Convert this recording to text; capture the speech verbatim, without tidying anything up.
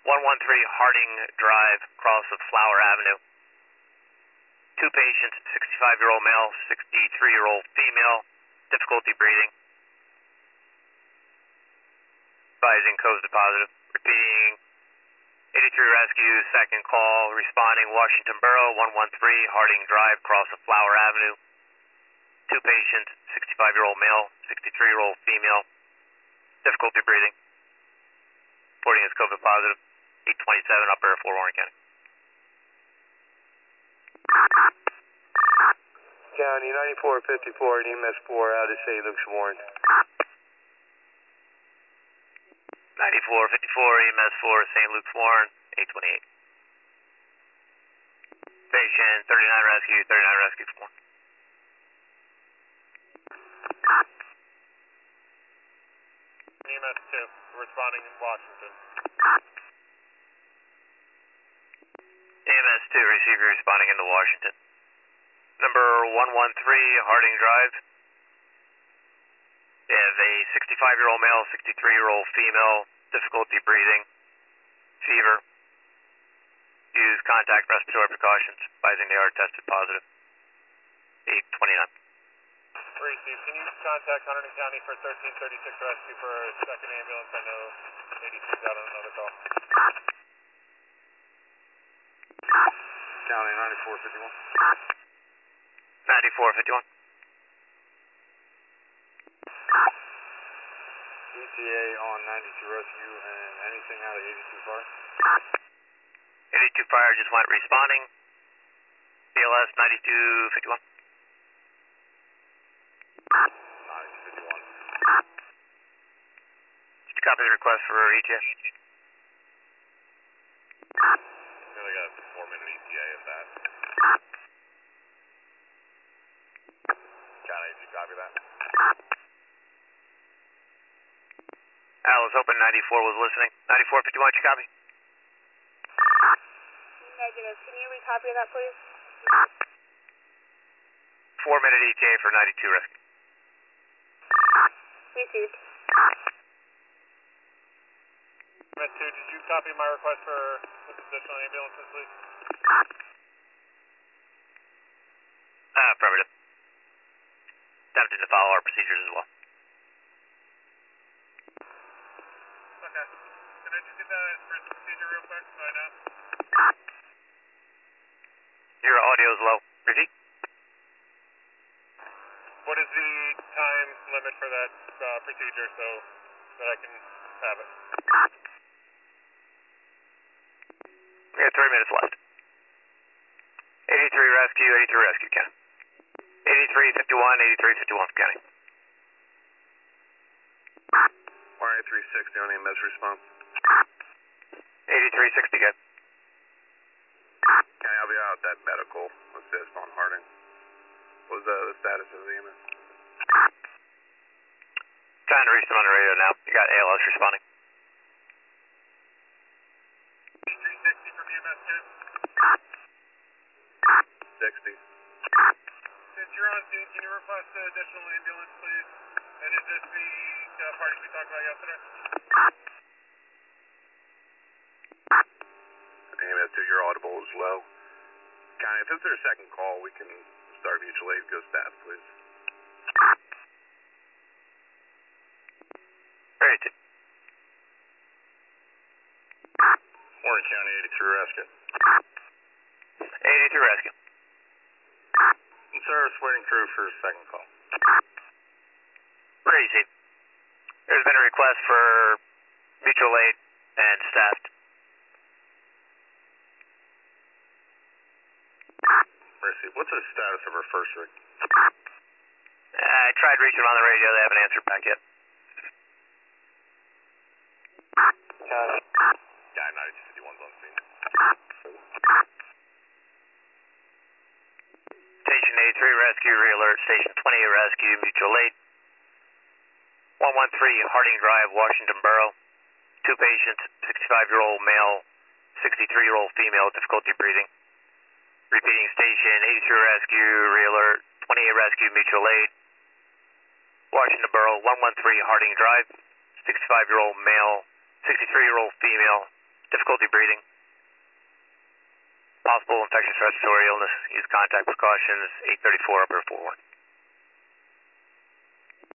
one one three Harding Drive, cross of Flower Avenue. Two patients, sixty-five-year-old male, sixty-three-year-old female, difficulty breathing. Advising COVID positive. Repeating, eighty-three rescue, second call, responding Washington Borough, one one three Harding Drive, cross of Flower Avenue. Two patients, sixty-five-year-old male, sixty-three-year-old female, difficulty breathing. Reporting as COVID positive, eight twenty-seven Upper Air Fort Warren County. County ninety-four fifty-four and E M S four out of Saint Luke's Warren. ninety-four fifty-four E M S four Saint Luke's Warren, eight twenty-eight. Patient thirty-nine rescue, thirty-nine rescue from Warren. E M S two, responding in Washington. E M S two, receiver responding into Washington. Number one one three Harding Drive. They have a sixty-five-year-old male, sixty-three-year-old female, difficulty breathing, fever. Use contact respiratory precautions, advising they are tested positive. eight twenty-nine. Receive, can you contact Hunterdon County for thirteen thirty-six rescue for a second ambulance? I know eighty-six got on another call. County ninety-four fifty-one. ninety-four fifty-one. E T A on ninety-two rescue and anything out of eighty-two fire? eighty-two fire just went responding. B L S ninety-two fifty-one. ninety-two fifty-one. Did you copy the request for E T A? Really got a four minute E T A of that. County, did you copy that? I was hoping ninety-four was listening. ninety-four fifty-one, did you copy? Negative. Can you recopy that, please? Four minute E T A for ninety-two rescue. Received. E M S two, did you copy my request for additional ambulances, please? Uh, affirmative. Attempted to follow our procedures as well. Okay. Can I just get that first procedure real quick so I know? Your audio is low. Repeat. What is the time limit for that uh, procedure so that I can have it? We have three minutes left. eighty-three rescue, eighty-three rescue, County. eighty-three fifty-one, eighty-three fifty-one, County. R A three sixty on E M S response. eighty-three sixty, good. County, I'll be out at that medical assist on Harding. What was the, the status of the E M S? Trying to reach them on the radio now. You got A L S responding. three sixty from E M S two. sixty. Since you're on scene, can you request an additional ambulance, please? And is this the uh, parties we talked about yesterday? E M S two, your audible is low. County, if this is their second call, we can start mutual aid, go staff, please. Ready to. Warren County eighty-three rescue. eighty-three rescue. And service waiting crew for second call. Where is he? There's been a request for mutual aid and staffed. Mercy, what's the status of our first rig? I tried reaching them on the radio. They haven't answered back yet. County. Yeah, ninety-two fifty-one's on scene. Station eighty-three rescue, re-alert. Station twenty-eight rescue, mutual aid. one one three Harding Drive, Washington Borough. Two patients, sixty-five-year-old male, sixty-three-year-old female, difficulty breathing. Repeating station eighty-three rescue, re-alert. twenty-eight rescue, mutual aid. Washington Borough, one one three Harding Drive. sixty-five-year-old male, sixty-three-year-old female, difficulty breathing, possible infectious respiratory illness, use contact precautions, eight thirty-four upper four one.